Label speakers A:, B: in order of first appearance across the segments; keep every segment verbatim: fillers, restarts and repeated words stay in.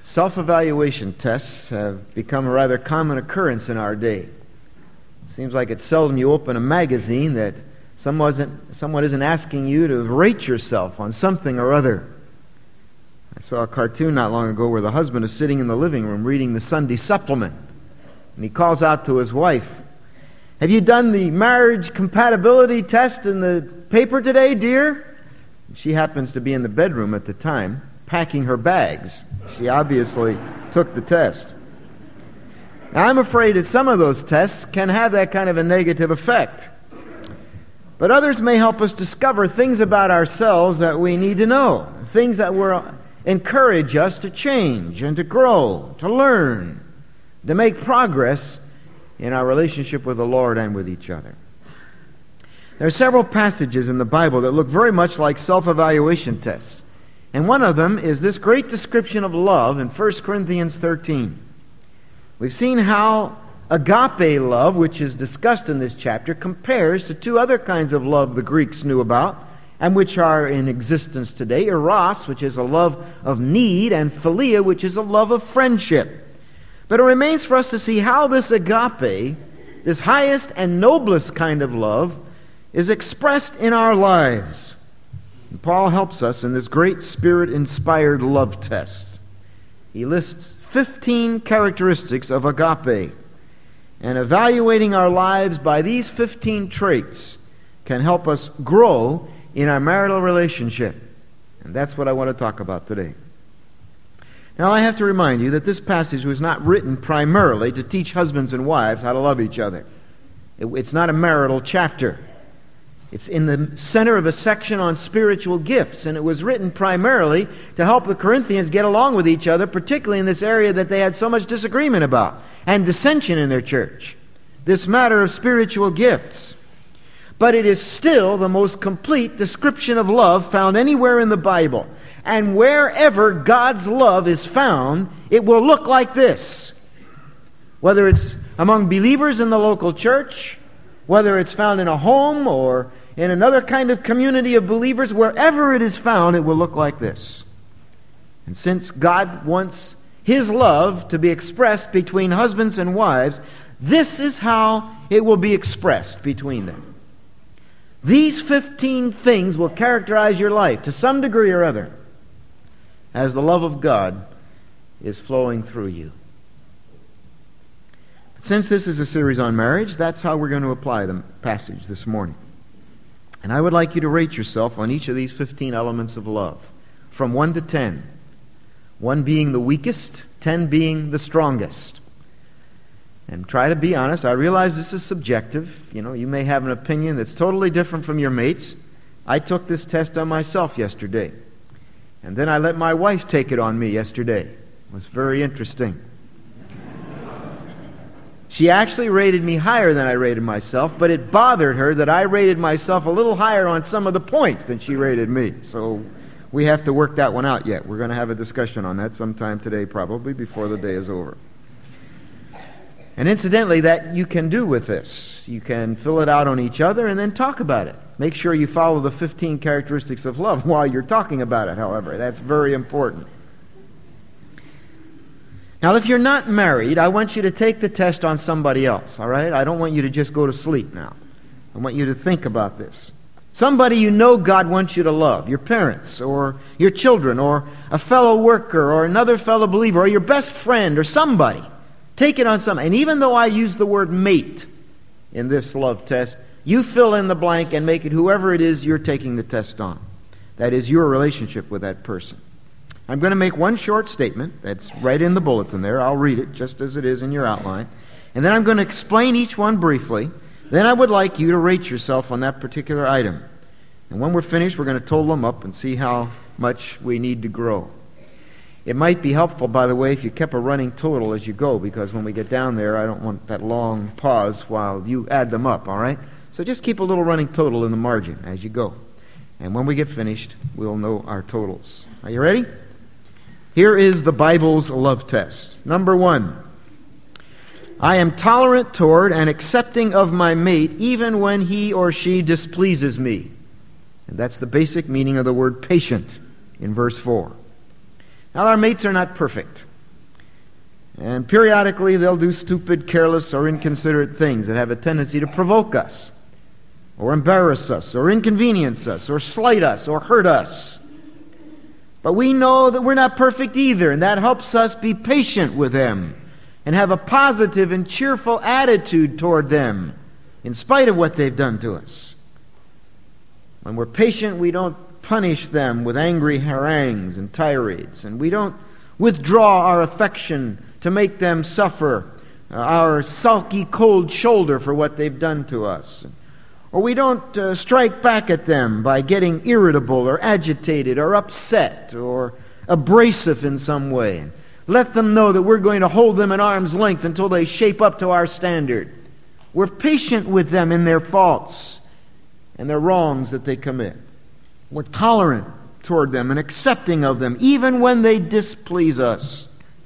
A: Self-evaluation tests have become a rather common occurrence in our day. It seems like it's seldom you open a magazine that someone isn't, someone isn't asking you to rate yourself on something or other. I saw a cartoon not long ago where the husband is sitting in the living room reading the Sunday supplement, and he calls out to his wife, "Have you done the marriage compatibility test in the paper today, dear?" She happens to be in the bedroom at the time, packing her bags. She obviously took the test. Now, I'm afraid that some of those tests can have that kind of a negative effect. But others may help us discover things about ourselves that we need to know, things that will encourage us to change and to grow, to learn, to make progress in our relationship with the Lord and with each other. There are several passages in the Bible that look very much like self-evaluation tests. And one of them is this great description of love in First Corinthians thirteen. We've seen how agape love, which is discussed in this chapter, compares to two other kinds of love the Greeks knew about and which are in existence today: eros, which is a love of need, and philia, which is a love of friendship. But it remains for us to see how this agape, this highest and noblest kind of love, is expressed in our lives. And Paul helps us in this great Spirit-inspired love test. He lists fifteen characteristics of agape. And evaluating our lives by these fifteen traits can help us grow in our marital relationship. And that's what I want to talk about today. Now, I have to remind you that this passage was not written primarily to teach husbands and wives how to love each other. It, it's not a marital chapter. It's in the center of a section on spiritual gifts, and it was written primarily to help the Corinthians get along with each other, particularly in this area that they had so much disagreement about and dissension in their church, this matter of spiritual gifts. But it is still the most complete description of love found anywhere in the Bible. And wherever God's love is found, it will look like this. Whether it's among believers in the local church, whether it's found in a home or in another kind of community of believers, wherever it is found, it will look like this. And since God wants His love to be expressed between husbands and wives, this is how it will be expressed between them. These fifteen things will characterize your life to some degree or other as the love of God is flowing through you. Since this is a series on marriage, that's how we're going to apply the passage this morning. And I would like you to rate yourself on each of these fifteen elements of love, from one to ten. One being the weakest, ten being the strongest. And try to be honest. I realize this is subjective. You know, you may have an opinion that's totally different from your mates. I took this test on myself yesterday. And then I let my wife take it on me yesterday. It was very interesting. She actually rated me higher than I rated myself, but it bothered her that I rated myself a little higher on some of the points than she rated me. So we have to work that one out yet. We're going to have a discussion on that sometime today, probably before the day is over. And incidentally, that you can do with this. You can fill it out on each other and then talk about it. Make sure you follow the fifteen characteristics of love while you're talking about it, however. That's very important. Now, if you're not married, I want you to take the test on somebody else, all right? I don't want you to just go to sleep now. I want you to think about this. Somebody you know God wants you to love, your parents or your children or a fellow worker or another fellow believer or your best friend or somebody. Take it on somebody. And even though I use the word mate in this love test, you fill in the blank and make it whoever it is you're taking the test on. That is your relationship with that person. I'm going to make one short statement that's right in the bulletin there. I'll read it just as it is in your outline. And then I'm going to explain each one briefly. Then I would like you to rate yourself on that particular item. And when we're finished, we're going to total them up and see how much we need to grow. It might be helpful, by the way, if you kept a running total as you go, because when we get down there, I don't want that long pause while you add them up, all right? So just keep a little running total in the margin as you go. And when we get finished, we'll know our totals. Are you ready? Here is the Bible's love test. Number one, I am tolerant toward and accepting of my mate even when he or she displeases me. And that's the basic meaning of the word patient in verse four. Now, our mates are not perfect. And periodically they'll do stupid, careless, or inconsiderate things that have a tendency to provoke us, or embarrass us, or inconvenience us, or slight us, or hurt us. But we know that we're not perfect either, and that helps us be patient with them and have a positive and cheerful attitude toward them in spite of what they've done to us. When we're patient, we don't punish them with angry harangues and tirades, and we don't withdraw our affection to make them suffer uh, our sulky, cold shoulder for what they've done to us. Or we don't uh, strike back at them by getting irritable or agitated or upset or abrasive in some way. And let them know that we're going to hold them at arm's length until they shape up to our standard. We're patient with them in their faults and their wrongs that they commit. We're tolerant toward them and accepting of them, even when they displease us.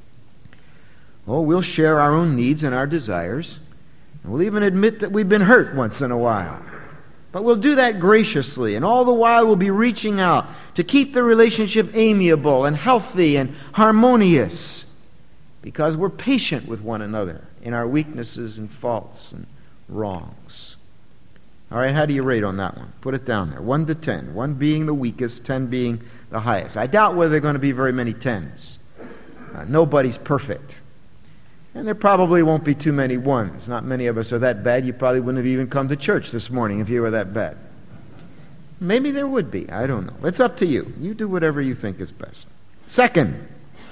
A: Oh, we'll share our own needs and our desires. And we'll even admit that we've been hurt once in a while. But we'll do that graciously, and all the while we'll be reaching out to keep the relationship amiable and healthy and harmonious, because we're patient with one another in our weaknesses and faults and wrongs. All right, how do you rate on that one? Put it down there. One to ten. One being the weakest, ten being the highest. I doubt whether there are going to be very many tens. Uh, nobody's perfect. And there probably won't be too many ones. Not many of us are that bad. You probably wouldn't have even come to church this morning if you were that bad. Maybe there would be. I don't know. It's up to you. You do whatever you think is best. Second,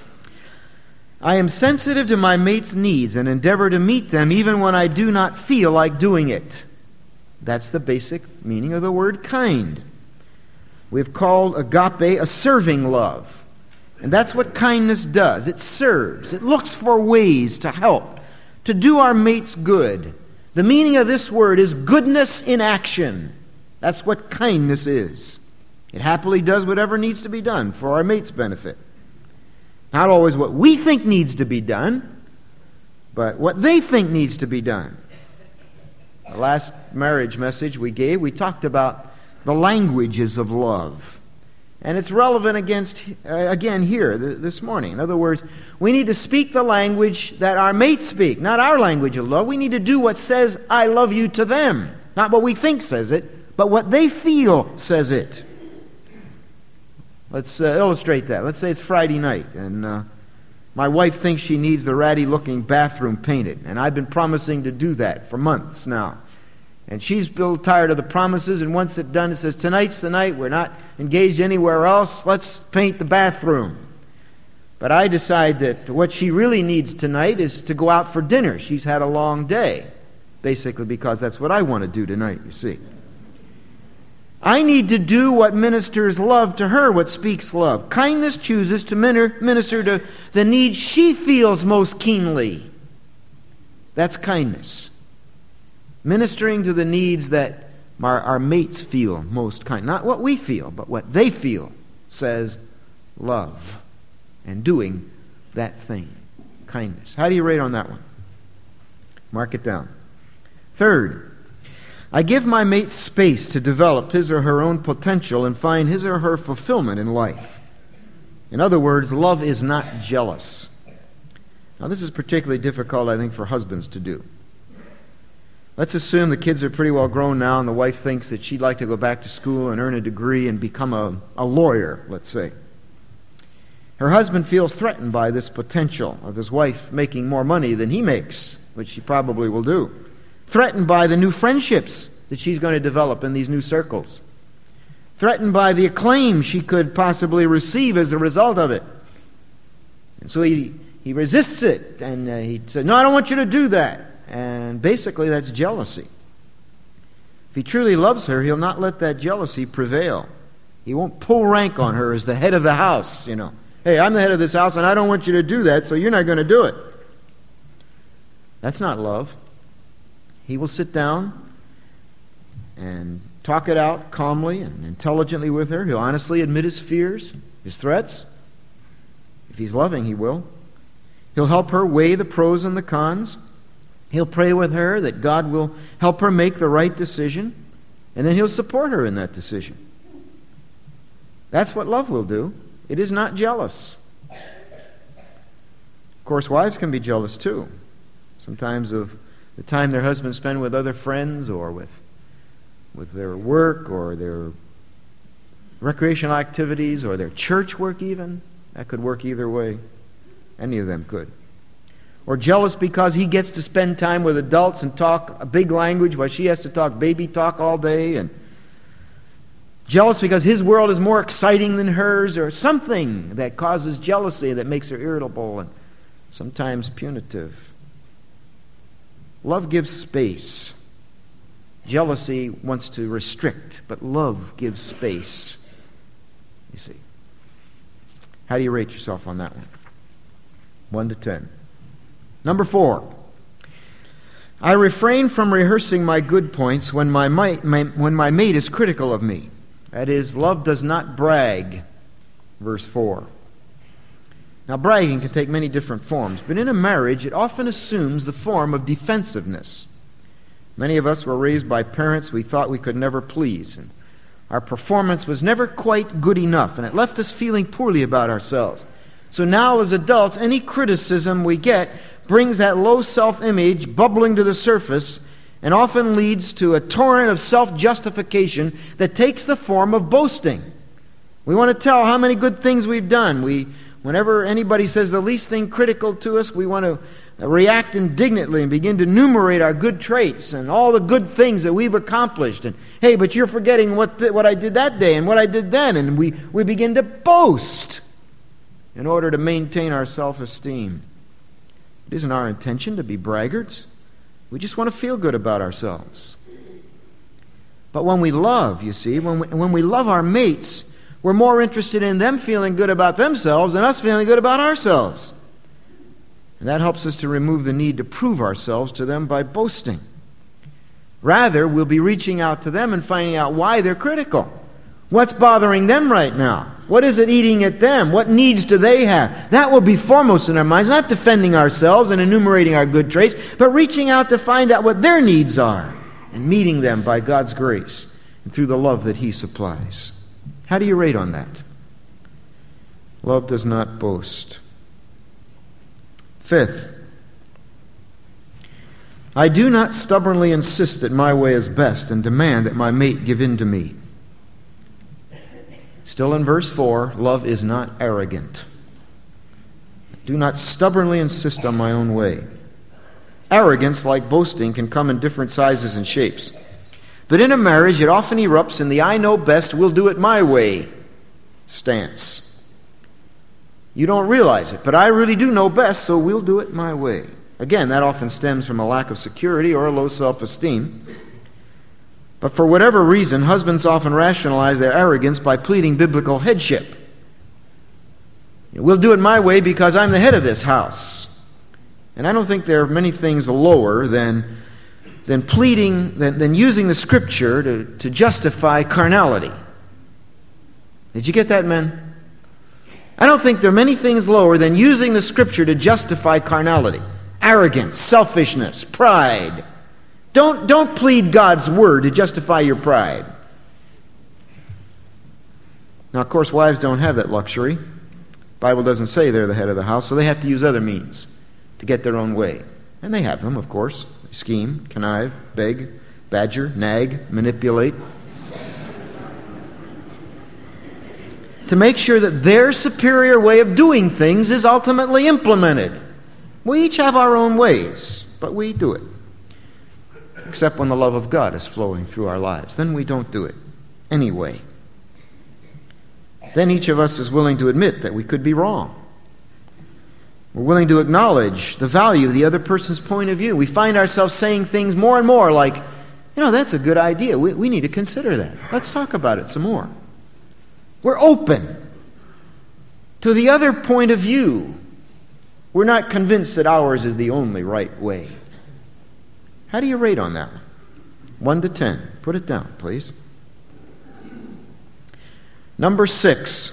A: I am sensitive to my mate's needs and endeavor to meet them even when I do not feel like doing it. That's the basic meaning of the word kind. We've called agape a serving love. And that's what kindness does. It serves. It looks for ways to help, to do our mates good. The meaning of this word is goodness in action. That's what kindness is. It happily does whatever needs to be done for our mate's benefit. Not always what we think needs to be done, but what they think needs to be done. The last marriage message we gave, we talked about the languages of love. And it's relevant against uh, again here th- this morning. In other words, we need to speak the language that our mates speak, not our language of love. We need to do what says, I love you to them. Not what we think says it, but what they feel says it. Let's uh, illustrate that. Let's say it's Friday night, and uh, my wife thinks she needs the ratty-looking bathroom painted, and I've been promising to do that for months now. And she's a little tired of the promises, and once it's done, it says, tonight's the night, we're not engaged anywhere else, let's paint the bathroom. But I decide that what she really needs tonight is to go out for dinner. She's had a long day, basically because that's what I want to do tonight, you see. I need to do what ministers love to her, what speaks love. Kindness chooses to minister to the needs she feels most keenly. That's kindness. Ministering to the needs that our, our mates feel most kind. Not what we feel, but what they feel says love. And doing that thing. Kindness. How do you rate on that one? Mark it down. Third, I give my mate space to develop his or her own potential and find his or her fulfillment in life. In other words, love is not jealous. Now this is particularly difficult, I think, for husbands to do. Let's assume the kids are pretty well grown now and the wife thinks that she'd like to go back to school and earn a degree and become a, a lawyer, let's say. Her husband feels threatened by this potential of his wife making more money than he makes, which she probably will do. Threatened by the new friendships that she's going to develop in these new circles. Threatened by the acclaim she could possibly receive as a result of it. And so he, he resists it, and uh, he said, no, I don't want you to do that. And basically that's jealousy. If he truly loves her, he'll not let that jealousy prevail. He won't pull rank on her as the head of the house, you know. Hey, I'm the head of this house and I don't want you to do that, so you're not going to do it. That's not love. He will sit down and talk it out calmly and intelligently with her. He'll honestly admit his fears, his threats. If he's loving, he will. He'll help her weigh the pros and the cons. He'll pray with her that God will help her make the right decision, and then he'll support her in that decision. That's what love will do. It is not jealous. Of course, wives can be jealous too, sometimes of the time their husbands spend with other friends or with, with their work or their recreational activities or their church work even. That could work either way. Any of them could. Or jealous because he gets to spend time with adults and talk a big language while she has to talk baby talk all day. And jealous because his world is more exciting than hers, or something that causes jealousy that makes her irritable and sometimes punitive. Love gives space. Jealousy wants to restrict, but love gives space. You see. How do you rate yourself on that one? One to ten. Number four. I refrain from rehearsing my good points when my, mate, my, when my mate is critical of me. That is, love does not brag. Verse four. Now, bragging can take many different forms, but in a marriage it often assumes the form of defensiveness. Many of us were raised by parents we thought we could never please, and our performance was never quite good enough, and it left us feeling poorly about ourselves. So now, as adults, any criticism we get brings that low self-image bubbling to the surface and often leads to a torrent of self-justification that takes the form of boasting. We want to tell how many good things we've done. We, whenever anybody says the least thing critical to us, we want to react indignantly and begin to enumerate our good traits and all the good things that we've accomplished. And, hey, but you're forgetting what th- what I did that day and what I did then. And we, we begin to boast in order to maintain our self-esteem. It isn't our intention to be braggarts. We just want to feel good about ourselves. But when we love, you see, when we, when we love our mates, we're more interested in them feeling good about themselves than us feeling good about ourselves. And that helps us to remove the need to prove ourselves to them by boasting. Rather, we'll be reaching out to them and finding out why they're critical. What's bothering them right now? What is it eating at them? What needs do they have? That will be foremost in our minds, not defending ourselves and enumerating our good traits, but reaching out to find out what their needs are and meeting them by God's grace and through the love that He supplies. How do you rate on that? Love does not boast. Fifth, I do not stubbornly insist that my way is best and demand that my mate give in to me. Still in verse four, love is not arrogant. Do not stubbornly insist on my own way. Arrogance, like boasting, can come in different sizes and shapes. But in a marriage, it often erupts in the I know best, we'll do it my way stance. You don't realize it, but I really do know best, so we'll do it my way. Again, that often stems from a lack of security or a low self-esteem. But for whatever reason, husbands often rationalize their arrogance by pleading biblical headship. We'll do it my way because I'm the head of this house. And I don't think there are many things lower than, than pleading, than, than using the Scripture to, to justify carnality. Did you get that, men? I don't think there are many things lower than using the Scripture to justify carnality. Arrogance, selfishness, pride. Don't, don't plead God's Word to justify your pride. Now, of course, wives don't have that luxury. The Bible doesn't say they're the head of the house, so they have to use other means to get their own way. And they have them, of course. They scheme, connive, beg, badger, nag, manipulate. To make sure that their superior way of doing things is ultimately implemented. We each have our own ways, but we do it. Except when the love of God is flowing through our lives. Then we don't do it anyway. Then each of us is willing to admit that we could be wrong. We're willing to acknowledge the value of the other person's point of view. We find ourselves saying things more and more like, you know, that's a good idea. We, we need to consider that. Let's talk about it some more. We're open to the other point of view. We're not convinced that ours is the only right way. How do you rate on that? One to ten. Put it down, please. Number six.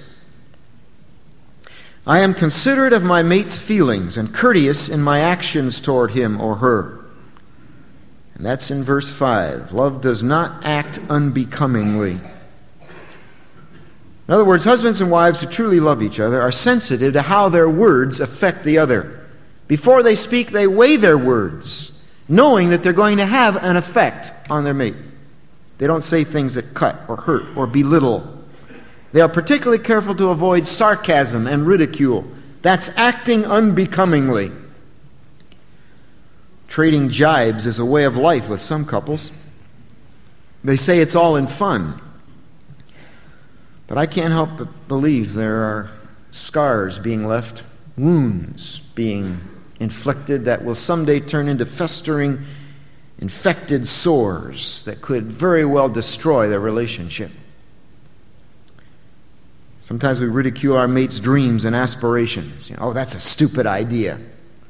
A: I am considerate of my mate's feelings and courteous in my actions toward him or her. And that's in verse five. Love does not act unbecomingly. In other words, husbands and wives who truly love each other are sensitive to how their words affect the other. Before they speak, they weigh their words, knowing that they're going to have an effect on their mate. They don't say things that cut or hurt or belittle. They are particularly careful to avoid sarcasm and ridicule. That's acting unbecomingly. Trading jibes is a way of life with some couples. They say it's all in fun. But I can't help but believe there are scars being left, wounds being inflicted that will someday turn into festering, infected sores that could very well destroy their relationship. Sometimes we ridicule our mate's dreams and aspirations. You know, oh, that's a stupid idea.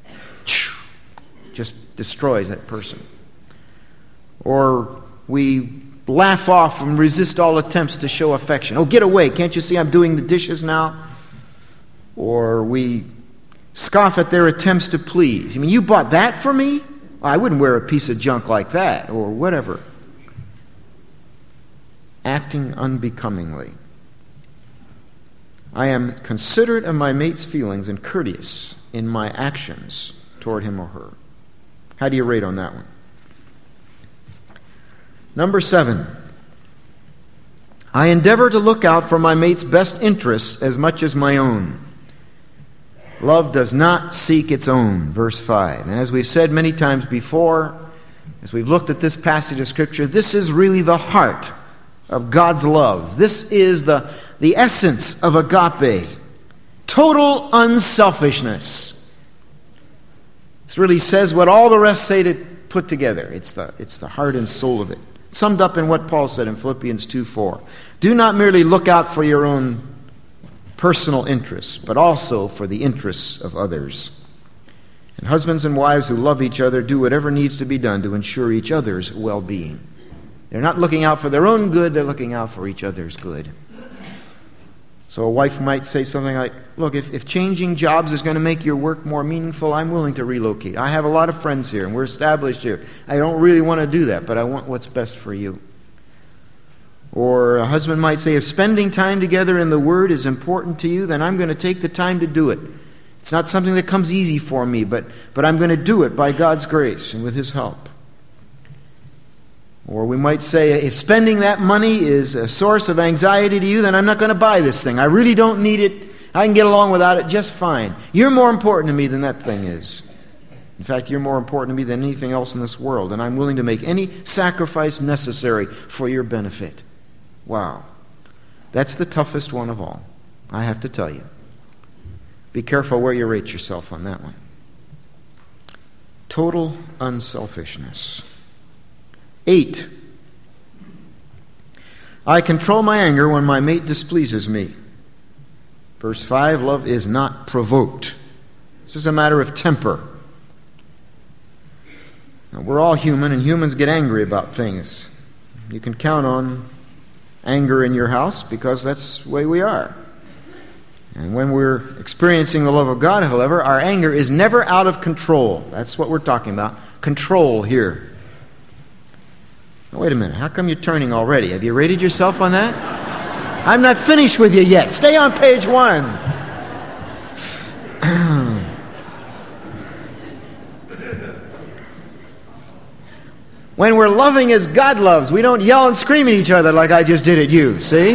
A: Just destroys that person. Or we laugh off and resist all attempts to show affection. Oh, get away. Can't you see I'm doing the dishes now? Or we scoff at their attempts to please. You mean, you bought that for me? I wouldn't wear a piece of junk like that, or whatever. Acting unbecomingly. I am considerate of my mate's feelings and courteous in my actions toward him or her. How do you rate on that one? Number seven. I endeavor to look out for my mate's best interests as much as my own. Love does not seek its own, verse five. And as we've said many times before, as we've looked at this passage of Scripture, this is really the heart of God's love. This is the, the essence of agape. Total unselfishness. This really says what all the rest say to put together. It's the, it's the heart and soul of it. Summed up in what Paul said in Philippians two four. Do not merely look out for your own personal interests, but also for the interests of others. And husbands and wives who love each other do whatever needs to be done to ensure each other's well-being. They're not looking out for their own good, they're looking out for each other's good. So a wife might say something like, look, if, if changing jobs is going to make your work more meaningful, I'm willing to relocate. I have a lot of friends here, and we're established here. I don't really want to do that, but I want what's best for you. Or a husband might say, if spending time together in the Word is important to you, then I'm going to take the time to do it. It's not something that comes easy for me, but, but I'm going to do it by God's grace and with His help. Or we might say, if spending that money is a source of anxiety to you, then I'm not going to buy this thing. I really don't need it. I can get along without it just fine. You're more important to me than that thing is. In fact, you're more important to me than anything else in this world, and I'm willing to make any sacrifice necessary for your benefit. Wow. That's the toughest one of all, I have to tell you. Be careful where you rate yourself on that one. Total unselfishness. Eight. I control my anger when my mate displeases me. Verse five, love is not provoked. This is a matter of temper. Now, we're all human, and humans get angry about things. You can count on anger in your house because that's the way we are. And when we're experiencing the love of God, however, our anger is never out of control. That's what we're talking about. Control here. Now, wait a minute. How come you're turning already? Have you rated yourself on that? I'm not finished with you yet. Stay on page one. When we're loving as God loves, we don't yell and scream at each other like I just did at you, see?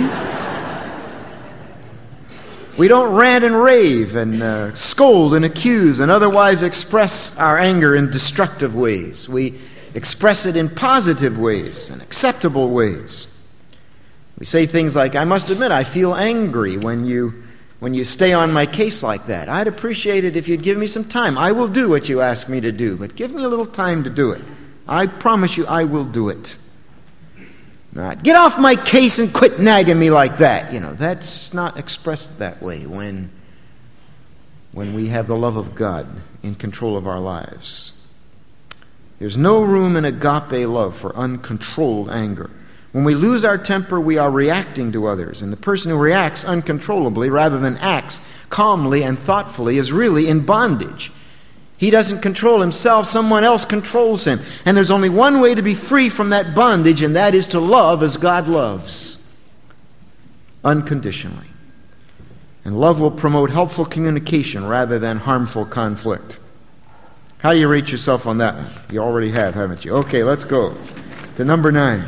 A: We don't rant and rave and uh, scold and accuse and otherwise express our anger in destructive ways. We express it in positive ways and acceptable ways. We say things like, I must admit, I feel angry when you when you stay on my case like that. I'd appreciate it if you'd give me some time. I will do what you ask me to do, but give me a little time to do it. I promise you I will do it. Not, get off my case and quit nagging me like that. You know, that's not expressed that way when, when we have the love of God in control of our lives. There's no room in agape love for uncontrolled anger. When we lose our temper, we are reacting to others. And the person who reacts uncontrollably rather than acts calmly and thoughtfully is really in bondage. He doesn't control himself, someone else controls him. And there's only one way to be free from that bondage, and that is to love as God loves. Unconditionally. And love will promote helpful communication rather than harmful conflict. How do you rate yourself on that one? You already have, haven't you? Okay, let's go to number nine.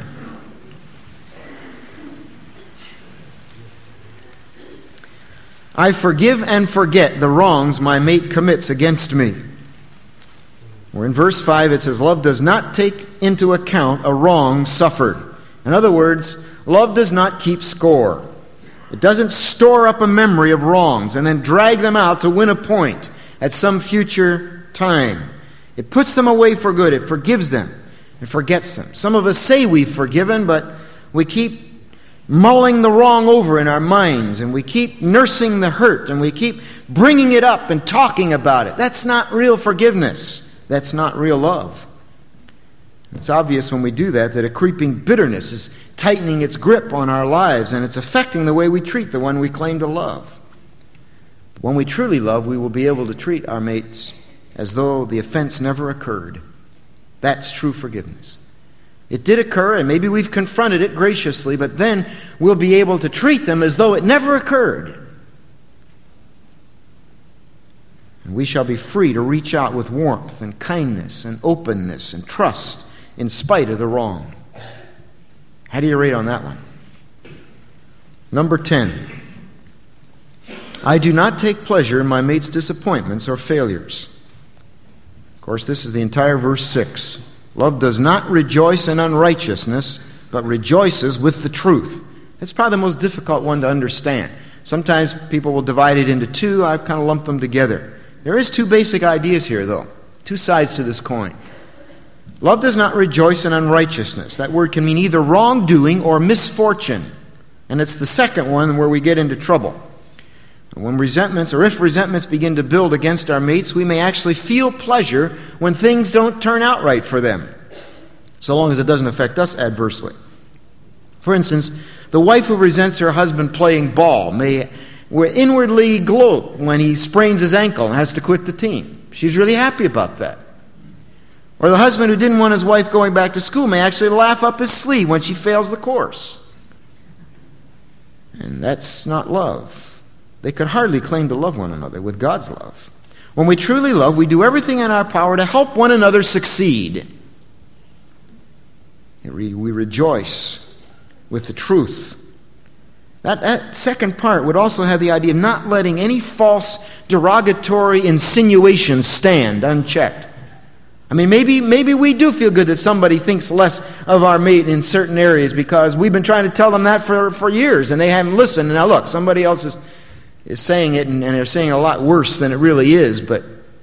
A: I forgive and forget the wrongs my mate commits against me. Or in verse five it says, love does not take into account a wrong suffered. In other words, love does not keep score. It doesn't store up a memory of wrongs and then drag them out to win a point at some future time. It puts them away for good. It forgives them. It forgets them. Some of us say we've forgiven, but we keep mulling the wrong over in our minds, and we keep nursing the hurt, and we keep bringing it up and talking about it. That's not real forgiveness. That's not real love. It's obvious when we do that that a creeping bitterness is tightening its grip on our lives, and it's affecting the way we treat the one we claim to love. When we truly love, we will be able to treat our mates as though the offense never occurred. That's true forgiveness. It did occur, and maybe we've confronted it graciously, but then we'll be able to treat them as though it never occurred. And we shall be free to reach out with warmth and kindness and openness and trust in spite of the wrong. How do you rate on that one? Number ten. I do not take pleasure in my mate's disappointments or failures. Of course, this is the entire verse six. Love does not rejoice in unrighteousness, but rejoices with the truth. That's probably the most difficult one to understand. Sometimes people will divide it into two. I've kind of lumped them together. There is two basic ideas here, though. Two sides to this coin. Love does not rejoice in unrighteousness. That word can mean either wrongdoing or misfortune. And it's the second one where we get into trouble. When resentments, or if resentments begin to build against our mates, we may actually feel pleasure when things don't turn out right for them, so long as it doesn't affect us adversely. For instance, the wife who resents her husband playing ball may inwardly gloat when he sprains his ankle and has to quit the team. She's really happy about that. Or the husband who didn't want his wife going back to school may actually laugh up his sleeve when she fails the course. And that's not love. They could hardly claim to love one another with God's love. When we truly love, we do everything in our power to help one another succeed. We rejoice with the truth. That, that second part would also have the idea of not letting any false derogatory insinuations stand unchecked. I mean, maybe maybe we do feel good that somebody thinks less of our mate in certain areas because we've been trying to tell them that for, for years and they haven't listened. And now look, somebody else is... is saying it, and, and they're saying it a lot worse than it really is, but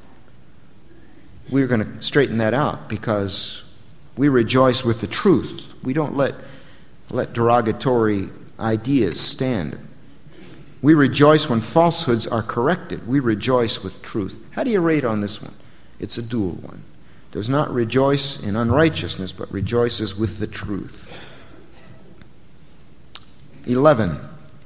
A: we're going to straighten that out because we rejoice with the truth. We don't let, let derogatory ideas stand. We rejoice when falsehoods are corrected. We rejoice with truth. How do you rate on this one? It's a dual one. Does not rejoice in unrighteousness, but rejoices with the truth. Eleven.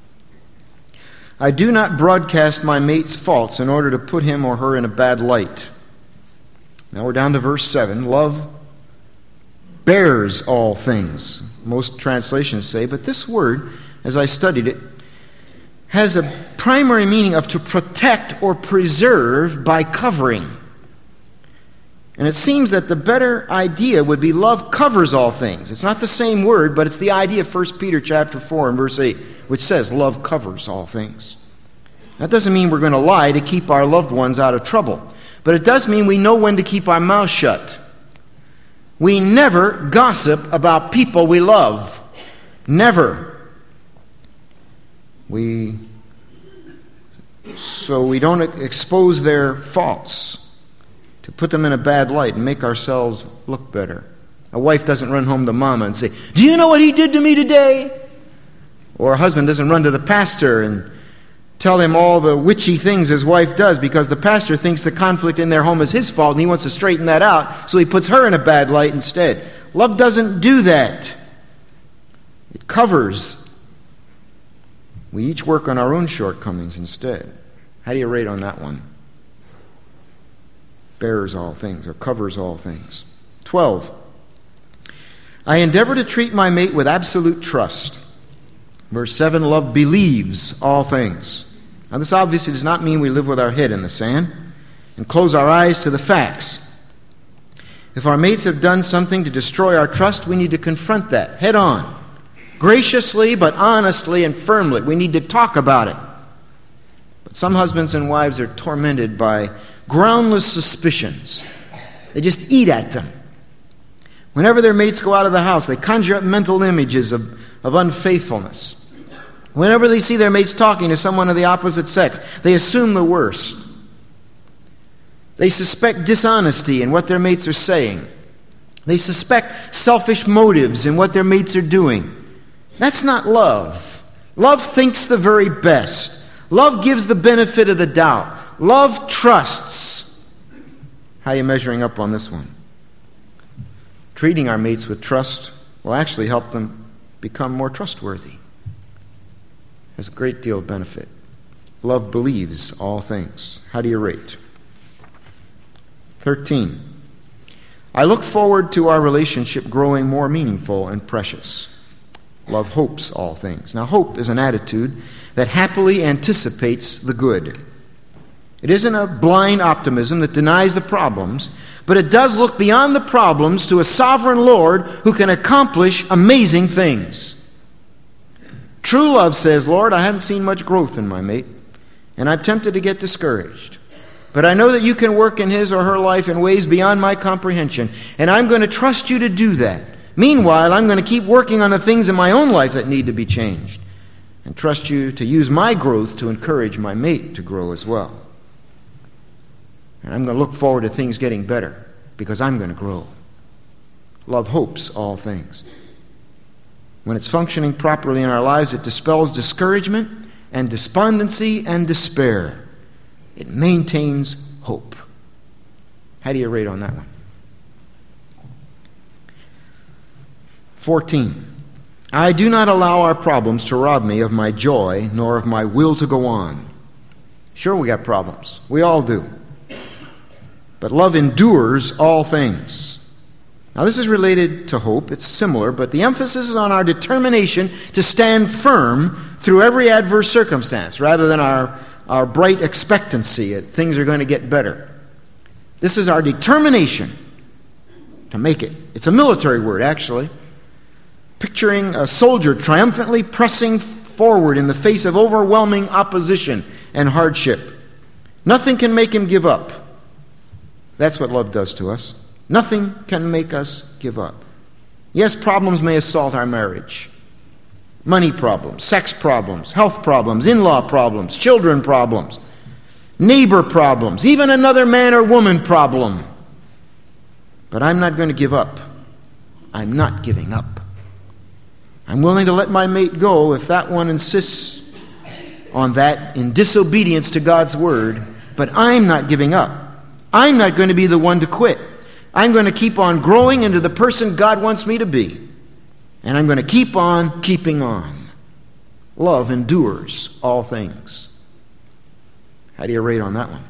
A: I do not broadcast my mate's faults in order to put him or her in a bad light. Now we're down to verse seven. Love bears all things, most translations say, but this word, as I studied it, has a primary meaning of to protect or preserve by covering. And it seems that the better idea would be love covers all things. It's not the same word, but it's the idea of First Peter chapter four and verse eight, which says love covers all things. That doesn't mean we're going to lie to keep our loved ones out of trouble, but it does mean we know when to keep our mouth shut. We never gossip about people we love. Never. We so we don't expose their faults, to put them in a bad light and make ourselves look better. A wife doesn't run home to mama and say, "Do you know what he did to me today?" Or a husband doesn't run to the pastor and tell him all the witchy things his wife does because the pastor thinks the conflict in their home is his fault and he wants to straighten that out, so he puts her in a bad light instead. Love doesn't do that. It covers. We each work on our own shortcomings instead. How do you rate on that one? Bears all things, or covers all things. Twelve. I endeavor to treat my mate with absolute trust. Verse seven, love believes all things. Now this obviously does not mean we live with our head in the sand and close our eyes to the facts. If our mates have done something to destroy our trust, we need to confront that head on. Graciously, but honestly and firmly. We need to talk about it. But some husbands and wives are tormented by groundless suspicions. They just eat at them. Whenever their mates go out of the house, they conjure up mental images of, of unfaithfulness. Whenever they see their mates talking to someone of the opposite sex, they assume the worst. They suspect dishonesty in what their mates are saying. They suspect selfish motives in what their mates are doing. That's not love. Love thinks the very best. Love gives the benefit of the doubt. Love trusts. How are you measuring up on this one? Treating our mates with trust will actually help them become more trustworthy. Has a great deal of benefit. Love believes all things. How do you rate? thirteen. I look forward to our relationship growing more meaningful and precious. Love hopes all things. Now, hope is an attitude that happily anticipates the good. It isn't a blind optimism that denies the problems, but it does look beyond the problems to a sovereign Lord who can accomplish amazing things. True love says, Lord, I haven't seen much growth in my mate, and I'm tempted to get discouraged. But I know that you can work in his or her life in ways beyond my comprehension, and I'm going to trust you to do that. Meanwhile, I'm going to keep working on the things in my own life that need to be changed, and trust you to use my growth to encourage my mate to grow as well. And I'm going to look forward to things getting better, because I'm going to grow. Love hopes all things. When it's functioning properly in our lives, it dispels discouragement and despondency and despair. It maintains hope. How do you rate on that one? fourteen. I do not allow our problems to rob me of my joy, nor of my will to go on. Sure, we got problems. We all do. But love endures all things. Now, this is related to hope. It's similar, but the emphasis is on our determination to stand firm through every adverse circumstance, rather than our, our bright expectancy that things are going to get better. This is our determination to make it. It's a military word, actually. Picturing a soldier triumphantly pressing forward in the face of overwhelming opposition and hardship. Nothing can make him give up. That's what love does to us. Nothing can make us give up. Yes, problems may assault our marriage. Money problems, sex problems, health problems, in-law problems, children problems, neighbor problems, even another man or woman problem. But I'm not going to give up. I'm not giving up. I'm willing to let my mate go if that one insists on that in disobedience to God's word, but I'm not giving up. I'm not going to be the one to quit. I'm going to keep on growing into the person God wants me to be. And I'm going to keep on keeping on. Love endures all things. How do you rate on that one?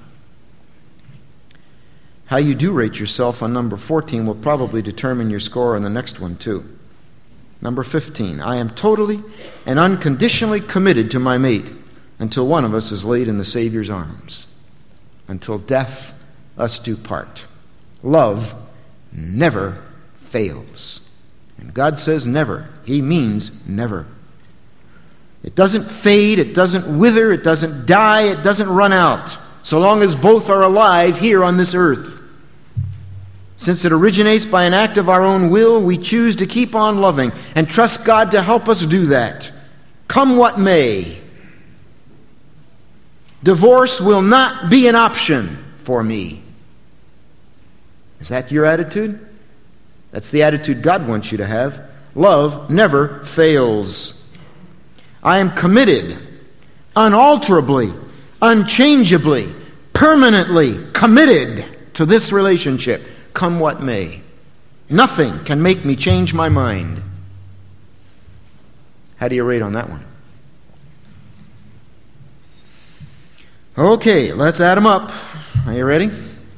A: How you do rate yourself on number fourteen will probably determine your score on the next one too. Number fifteen, I am totally and unconditionally committed to my mate until one of us is laid in the Savior's arms. Until death us do part. Love never fails. And God says never. He means never. It doesn't fade, it doesn't wither, it doesn't die, it doesn't run out, so long as both are alive here on this earth. Since it originates by an act of our own will, we choose to keep on loving and trust God to help us do that. Come what may. Divorce will not be an option for me. Is that your attitude? That's the attitude God wants you to have. Love never fails. I am committed, unalterably, unchangeably, permanently committed to this relationship. Come what may. Nothing can make me change my mind. How do you rate on that one? Okay, let's add them up. Are you ready?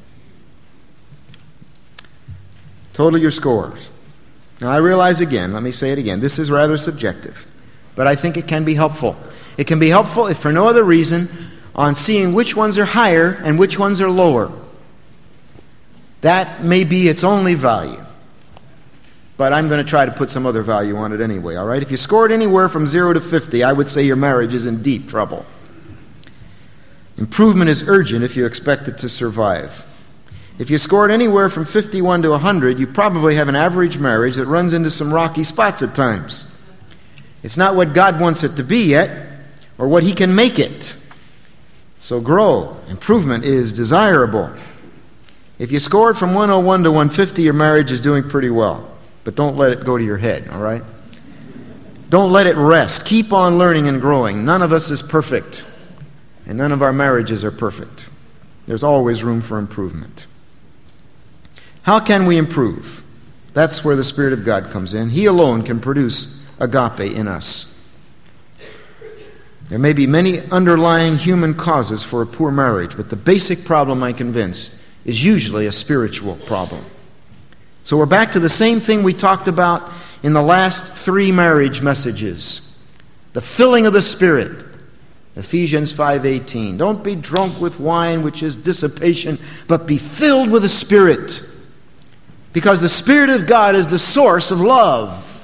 A: Total your scores. Now I realize again, let me say it again, this is rather subjective, but I think it can be helpful. It can be helpful, if for no other reason, on seeing which ones are higher and which ones are lower. That may be its only value. But I'm going to try to put some other value on it anyway, all right? If you scored anywhere from zero to fifty, I would say your marriage is in deep trouble. Improvement is urgent if you expect it to survive. If you scored anywhere from fifty-one to one hundred, you probably have an average marriage that runs into some rocky spots at times. It's not what God wants it to be yet, or what He can make it. So grow. Improvement is desirable. If you scored from one oh one to one fifty, your marriage is doing pretty well. But don't let it go to your head, all right? Don't let it rest. Keep on learning and growing. None of us is perfect, and none of our marriages are perfect. There's always room for improvement. How can we improve? That's where the Spirit of God comes in. He alone can produce agape in us. There may be many underlying human causes for a poor marriage, but the basic problem, I'm convinced, is usually a spiritual problem. So we're back to the same thing we talked about in the last three marriage messages. The filling of the Spirit. Ephesians five eighteen. Don't be drunk with wine, which is dissipation, but be filled with the Spirit. Because the Spirit of God is the source of love.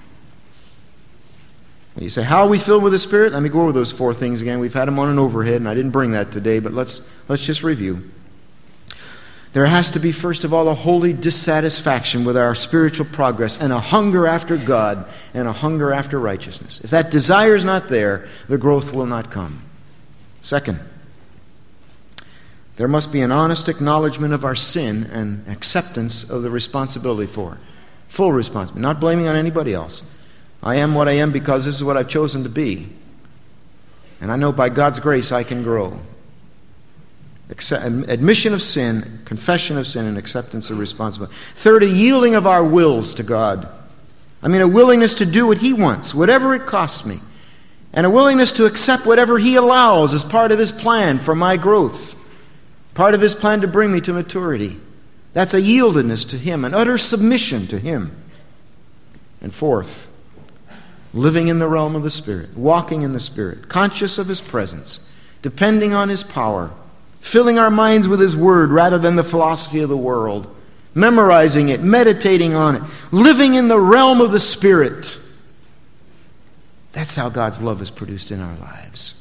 A: And you say, how are we filled with the Spirit? Let me go over those four things again. We've had them on an overhead, and I didn't bring that today, but let's let's just review. There has to be, first of all, a holy dissatisfaction with our spiritual progress and a hunger after God and a hunger after righteousness. If that desire is not there, the growth will not come. Second, there must be an honest acknowledgement of our sin and acceptance of the responsibility for it. Full responsibility, not blaming on anybody else. I am what I am because this is what I've chosen to be. And I know by God's grace I can grow. Admission of sin, confession of sin, and acceptance of responsibility. Third, a yielding of our wills to God. I mean, a willingness to do what He wants, whatever it costs me. And a willingness to accept whatever He allows as part of His plan for my growth. Part of His plan to bring me to maturity. That's a yieldedness to Him, an utter submission to Him. And fourth, living in the realm of the Spirit, walking in the Spirit, conscious of His presence, depending on His power, filling our minds with His Word rather than the philosophy of the world, memorizing it, meditating on it, living in the realm of the Spirit. That's how God's love is produced in our lives.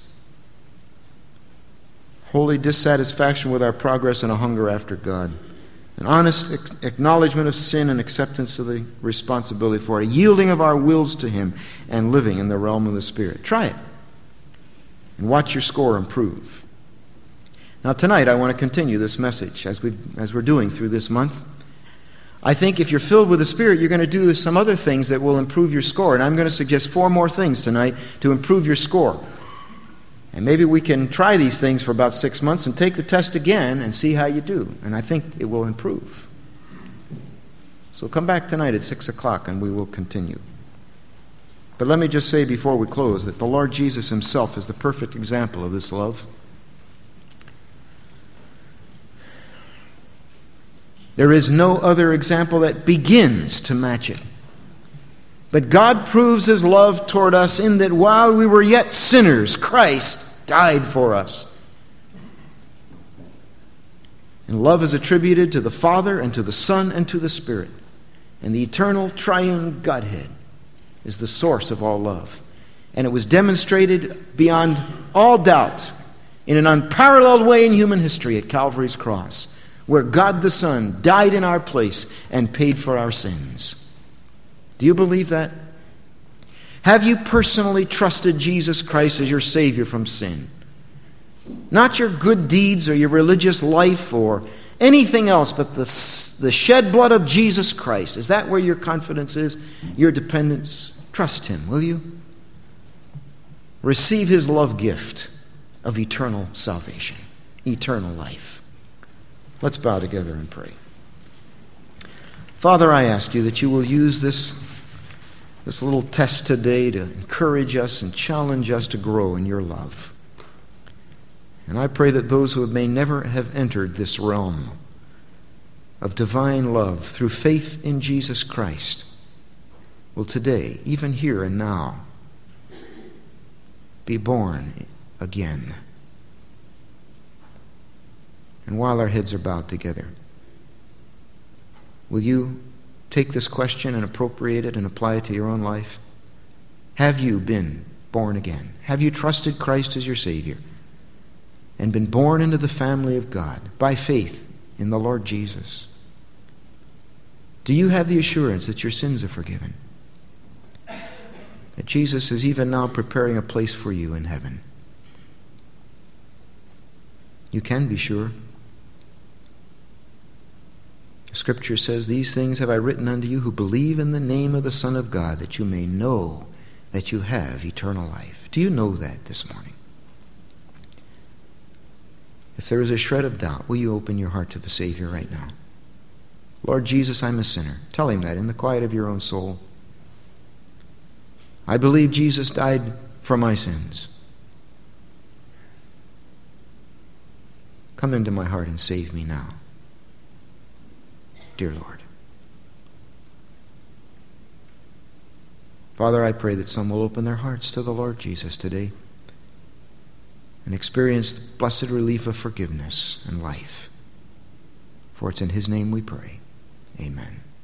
A: Holy dissatisfaction with our progress and a hunger after God. An honest acknowledgement of sin and acceptance of the responsibility for it. A yielding of our wills to Him and living in the realm of the Spirit. Try it. And watch your score improve. Now tonight I want to continue this message as, we, as we're doing through this month. I think if you're filled with the Spirit, you're going to do some other things that will improve your score. And I'm going to suggest four more things tonight to improve your score. And maybe we can try these things for about six months and take the test again and see how you do. And I think it will improve. So come back tonight at six o'clock and we will continue. But let me just say before we close that the Lord Jesus Himself is the perfect example of this love. There is no other example that begins to match it. But God proves His love toward us in that while we were yet sinners, Christ died for us. And love is attributed to the Father and to the Son and to the Spirit. And the eternal triune Godhead is the source of all love. And it was demonstrated beyond all doubt in an unparalleled way in human history at Calvary's cross, where God the Son died in our place and paid for our sins. Do you believe that? Have you personally trusted Jesus Christ as your Savior from sin? Not your good deeds or your religious life or anything else, but the, the shed blood of Jesus Christ. Is that where your confidence is, your dependence? Trust Him, will you? Receive His love gift of eternal salvation, eternal life. Let's bow together and pray. Father, I ask You that You will use this, this little test today to encourage us and challenge us to grow in Your love. And I pray that those who may never have entered this realm of divine love through faith in Jesus Christ will today, even here and now, be born again. And while our heads are bowed together, Will you take this question and appropriate it and apply it to your own life? Have you been born again? Have you trusted Christ as your Savior and been born into the family of God by faith in the Lord Jesus? Do you have the assurance that your sins are forgiven? That Jesus is even now preparing a place for you in heaven? You can be sure. Scripture says, "These things have I written unto you who believe in the name of the Son of God, that you may know that you have eternal life." Do you know that this morning? If there is a shred of doubt, will you open your heart to the Savior right now? Lord Jesus, I'm a sinner. Tell him that in the quiet of your own soul. I believe Jesus died for my sins. Come into my heart and save me now, dear Lord. Father, I pray that some will open their hearts to the Lord Jesus today and experience the blessed relief of forgiveness and life. For it's in his name we pray. Amen.